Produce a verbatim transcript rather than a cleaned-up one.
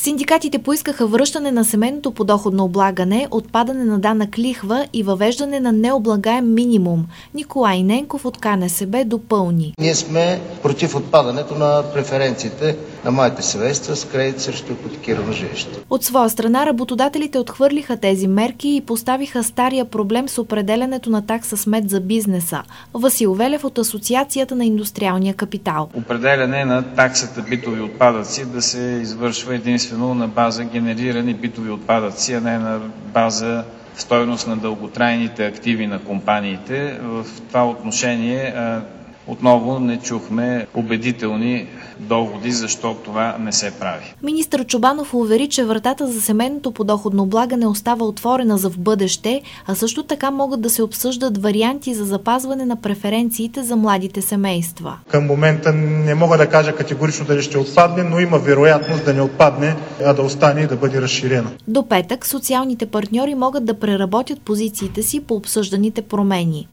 Синдикатите поискаха връщане на семейното подоходно облагане, отпадане на данък лихва и въвеждане на необлагаем минимум. Николай Ненков от Ка Не Се Бе допълни. Ние сме против отпадането на преференциите на младите семейства с кредит срещу ипотекирано жилище. От своя страна работодателите отхвърлиха тези мерки и поставиха стария проблем с определянето на такса смет за бизнеса. Васил Велев от Асоциацията на индустриалния капитал. Определяне на таксата битови отпадъци да се извършва единствено на база генерирани битови отпадъци, а не на база стойност на дълготрайните активи на компаниите. В това отношение отново не чухме убедителни доводи, защо това не се прави. Министър Чобанов увери, че вратата за семейното подоходно облагане остава отворена за в бъдеще, а също така могат да се обсъждат варианти за запазване на преференциите за младите семейства. Към момента не мога да кажа категорично дали ще отпадне, но има вероятност да не отпадне, а да остане и да бъде разширена. До петък социалните партньори могат да преработят позициите си по обсъжданите промени.